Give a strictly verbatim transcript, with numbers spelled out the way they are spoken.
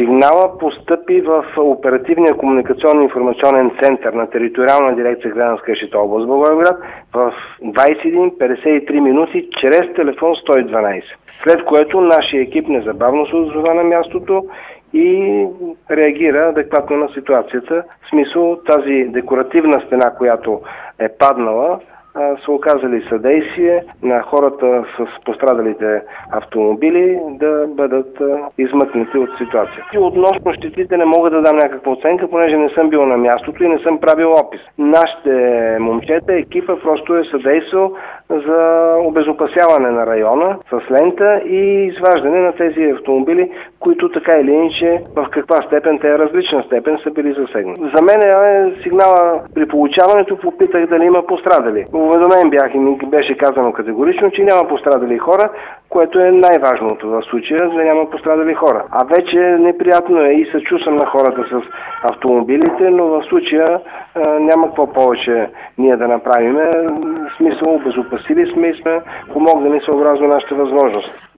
Сигнала постъпи в оперативния комуникационно информационен център на териториална дирекция Гледанска защита област Благоевград в двадесет и един петдесет и три минути чрез телефон сто и дванадесет. След което нашия екип незабавно се отзова на мястото и реагира адекватно на ситуацията. В смисъл, тази декоративна стена, която е паднала, са оказали съдействие на хората с пострадалите автомобили да бъдат измъкнати от ситуацията. Относно щетите не мога да дам някаква оценка, понеже не съм бил на мястото и не съм правил опис. Нашите момчета, екипа просто е съдействал за обезопасяване на района с лента и изваждане на тези автомобили, които така или иначе в каква степен, те различна степен са били засегнати. За мен е сигнала при получаването, попитах дали има пострадали. Уведомен бях и ми беше казано категорично, че няма пострадали хора, което е най-важното в случая, да няма пострадали хора. А вече неприятно е и съчувствам на хората с автомобилите, но в случая а, няма какво повече ние да направим. В смисъл, обезопасили сме и сме помогнали съобразно нашата възможност.